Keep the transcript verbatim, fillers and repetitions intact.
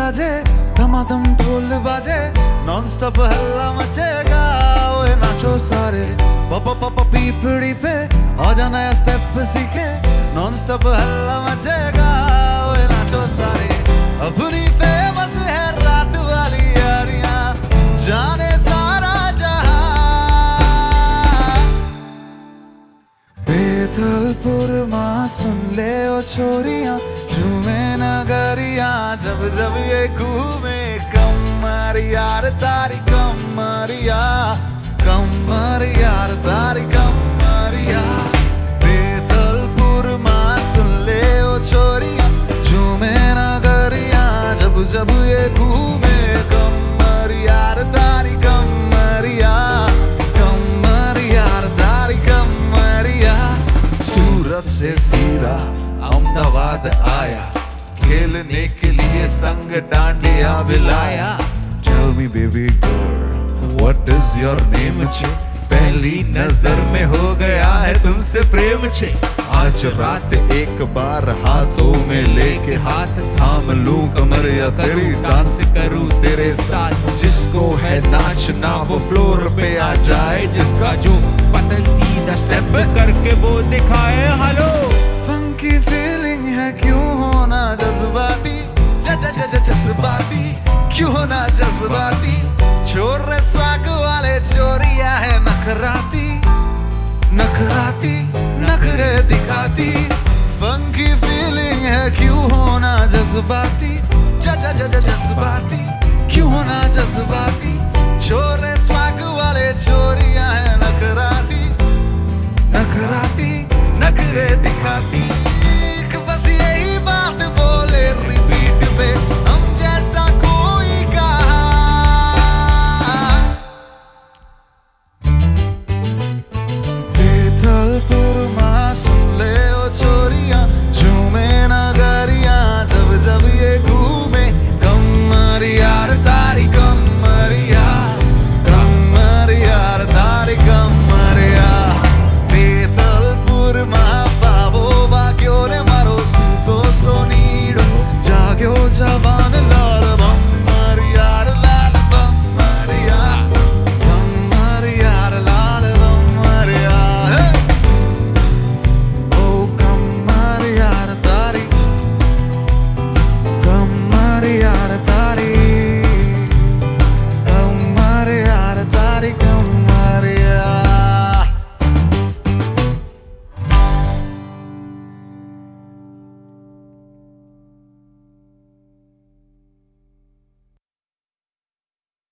साजे, धमाधम ढोल बाजे, नॉन स्टॉप हल्ला मचेगा। ओए नाचो सारे पप पप पीपड़ी पे, आजा नया स्टेप सीखे, नॉन स्टॉप हल्ला मचेगा। ओए नाचो सारे, अपनी फेमस है रात वाली यारियां, जाने सारा जहां। बेथलपुर माँ सुन ले ओ छोरियां, झूमे नगरिया जब जब ये घूमे। कमर यार तारी कमरिया, कमर यार तारी कमरिया। बेथलपुर माँ सुन ले ओ छोरियां, झूमे नगरिया जब जब ये घूमे। कमर यार तारी कमरिया, कमर यार तारी कमरिया। सूरत से सीरा अहमदाबाद आया, खेलने के लिए संग dandiya बिलाया। Tell me baby girl, what is your name छे? पहली नजर में हो गया है तुमसे प्रेम छे। आज रात एक बार हाथों में लेके हाथ थाम लूं कमर या तेरी, डांस करूं तेरे साथ। जिसको है नाचना वो फ्लोर पे आ जाए, जिसका जो पसंदीदा स्टेप करके वो दिखाए। हेलो फंकी फीलिंग है, क्यों होना जज्बाती, जज्बाती क्यों होना जज्बाती। छोरे स्वाग वाले चोरिया है नखराती, नखराती नखरे दिखाती। फंकी फीलिंग है, क्यों होना जज्बाती, जज्बाती क्यों होना जज्बाती। छोरे स्वाग वाले चोरिया है नखराती, नखराती नखरे दिखाती।